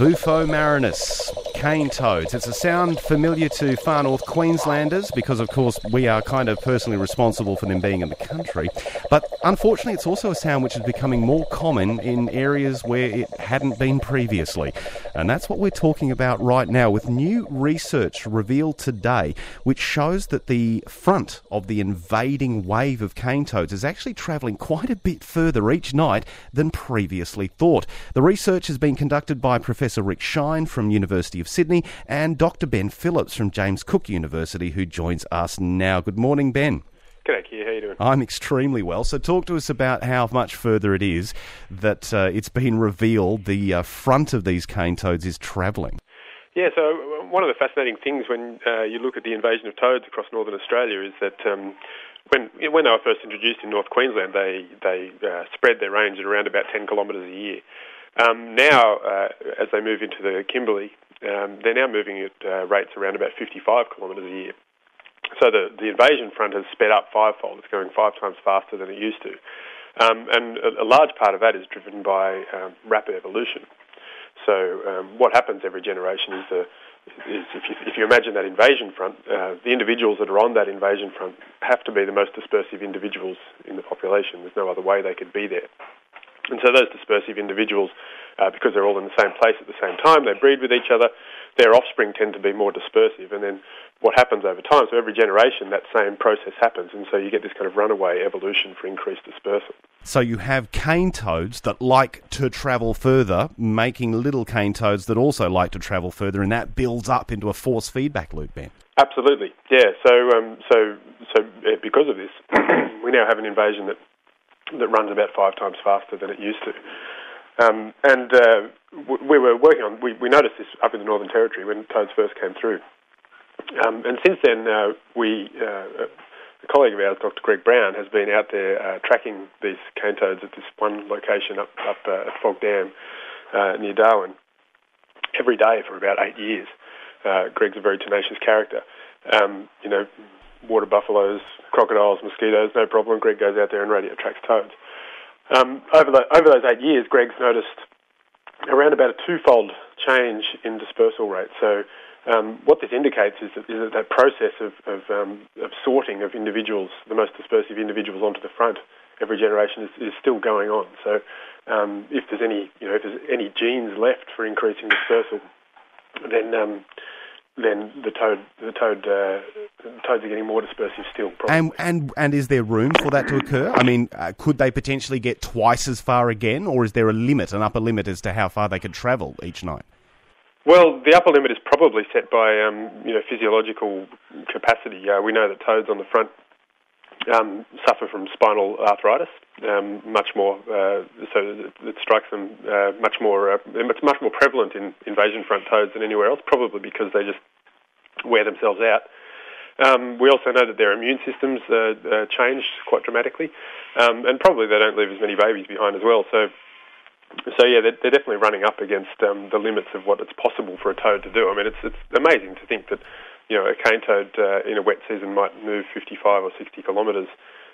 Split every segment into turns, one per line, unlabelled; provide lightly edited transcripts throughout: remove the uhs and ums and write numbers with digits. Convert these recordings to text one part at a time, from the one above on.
Bufo marinus, cane toads. It's a sound familiar to far north Queenslanders because, of course, we are kind of personally responsible for them being in the country. But unfortunately, it's also a sound which is becoming more common in areas where it hadn't been previously. And that's what we're talking about right now, with new research revealed today which shows that the front of the invading wave of cane toads is actually travelling quite a bit further each night than previously thought. The research has been conducted by Professor Rick Shine from University of Sydney and Dr. Ben Phillips from James Cook University, who joins us now. Good morning, Ben.
G'day, Keir. How you doing?
I'm extremely well. So talk to us about how much further it is that it's been revealed the front of these cane toads is travelling.
Yeah, so one of the fascinating things when you look at the invasion of toads across northern Australia is that when they were first introduced in North Queensland, they spread their range at around about 10 kilometres a year. Now, as they move into the Kimberley, they're now moving at rates around about 55 kilometres a year. So the invasion front has sped up fivefold. It's going 5 times faster than it used to. And a large part of that is driven by rapid evolution. So what happens every generation is if you imagine that invasion front, the individuals that are on that invasion front have to be the most dispersive individuals in the population. There's no other way they could be there. And so those dispersive individuals, because they're all in the same place at the same time, they breed with each other, their offspring tend to be more dispersive. And then what happens over time, so every generation that same process happens, and so you get this kind of runaway evolution for increased dispersal.
So you have cane toads that like to travel further, making little cane toads that also like to travel further, and that builds up into a force feedback loop, Ben.
Absolutely, yeah. So because of this, we now have an invasion that runs about 5 times faster than it used to. We were working on, we noticed this up in the Northern Territory when toads first came through. And since then, a colleague of ours, Dr. Greg Brown, has been out there tracking these cane toads at this one location up at Fog Dam near Darwin every day for about 8 years. Greg's a very tenacious character. Water buffaloes, crocodiles, mosquitoes, no problem. Greg goes out there and radio tracks toads. Over those 8 years, Greg's noticed around about a 2-fold change in dispersal rate. So what this indicates is that process of sorting of individuals, the most dispersive individuals, onto the front every generation is still going on. So if there's any genes left for increasing dispersal, then the toads are getting more dispersive still. Probably.
And is there room for that to occur? I mean, could they potentially get twice as far again, or is there an upper limit as to how far they could travel each night?
Well, the upper limit is probably set by physiological capacity. We know that toads on the front suffer from spinal arthritis, much more. So it strikes them much more. It's much more prevalent in invasion front toads than anywhere else, probably because they just wear themselves out. We also know that their immune systems change quite dramatically, and probably they don't leave as many babies behind as well. So yeah, they're definitely running up against the limits of what it's possible for a toad to do. I mean, it's amazing to think that a cane toad in a wet season might move 55 or 60 kilometres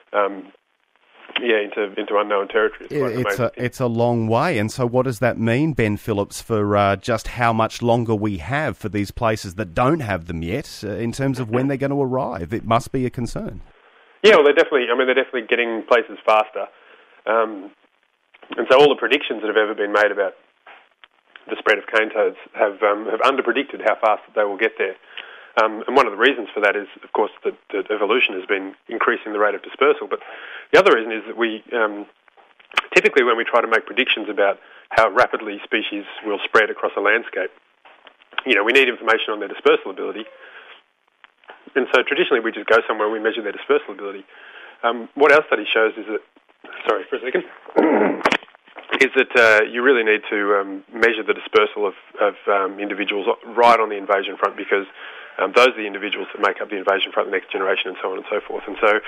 into unknown territory.
It's a long way. And so what does that mean, Ben Phillips, for just how much longer we have for these places that don't have them yet in terms of when they're going to arrive? It must be a concern.
Yeah, well, they're definitely getting places faster. And so all the predictions that have ever been made about the spread of cane toads have underpredicted how fast they will get there. And one of the reasons for that is, of course, that evolution has been increasing the rate of dispersal. But the other reason is that we typically, when we try to make predictions about how rapidly species will spread across a landscape, we need information on their dispersal ability. And so traditionally we just go somewhere and we measure their dispersal ability. What our study shows is that, sorry for a second, is that you really need to measure the dispersal of individuals right on the invasion front, because those are the individuals that make up the invasion front, the next generation, and so on and so forth. And so,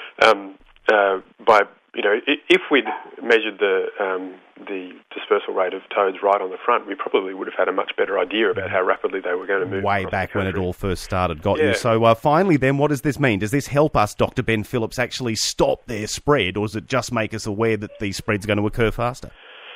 if we'd measured the dispersal rate of toads right on the front, we probably would have had a much better idea about how rapidly they were going to move.
Way back when it all first started, got you. So finally then, what does this mean? Does this help us, Dr. Ben Phillips, actually stop their spread, or does it just make us aware that the spread's going to occur faster?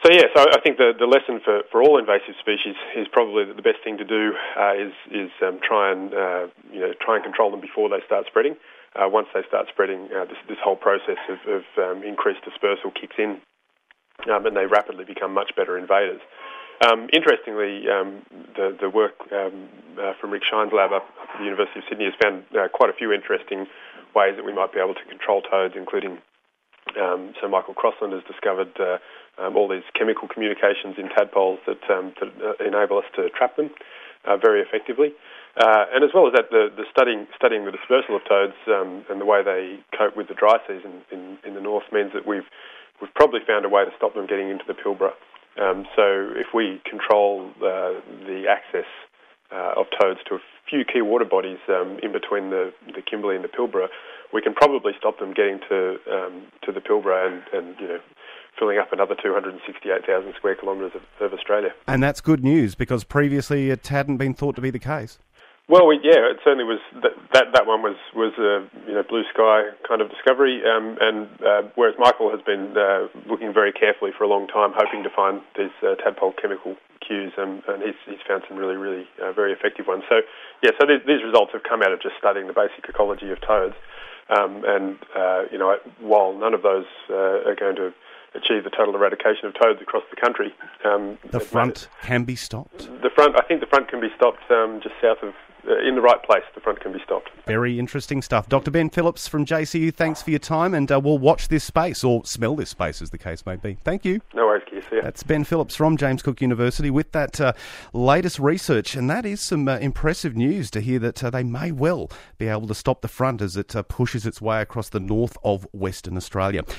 So I think the lesson for all invasive species is probably that the best thing to do is try and control them before they start spreading. Once they start spreading, this whole process of increased dispersal kicks in, and they rapidly become much better invaders. Interestingly, the work from Rick Shine's lab up at the University of Sydney has found quite a few interesting ways that we might be able to control toads, including so Michael Crossland has discovered all these chemical communications in tadpoles that enable us to trap them very effectively. And as well as that, the studying the dispersal of toads and the way they cope with the dry season in the north means that we've probably found a way to stop them getting into the Pilbara. So if we control the access of toads to a few key water bodies in between the Kimberley and the Pilbara, we can probably stop them getting to the Pilbara and filling up another 268,000 square kilometres of Australia.
And that's good news, because previously it hadn't been thought to be the case.
Well, it certainly was. That one was a blue sky kind of discovery, and whereas Michael has been looking very carefully for a long time, hoping to find these tadpole chemical cues, and he's found some really very effective ones. So these results have come out of just studying the basic ecology of toads, and while none of those are going to achieve the total eradication of toads across the country,
the front can be stopped.
I think the front can be stopped just south of. In the right place, the front can be stopped.
Very interesting stuff. Dr. Ben Phillips from JCU, thanks for your time, and we'll watch this space, or smell this space as the case may be. Thank you.
No worries, Keith. See ya.
That's Ben Phillips from James Cook University with that latest research, and that is some impressive news to hear that they may well be able to stop the front as it pushes its way across the north of Western Australia.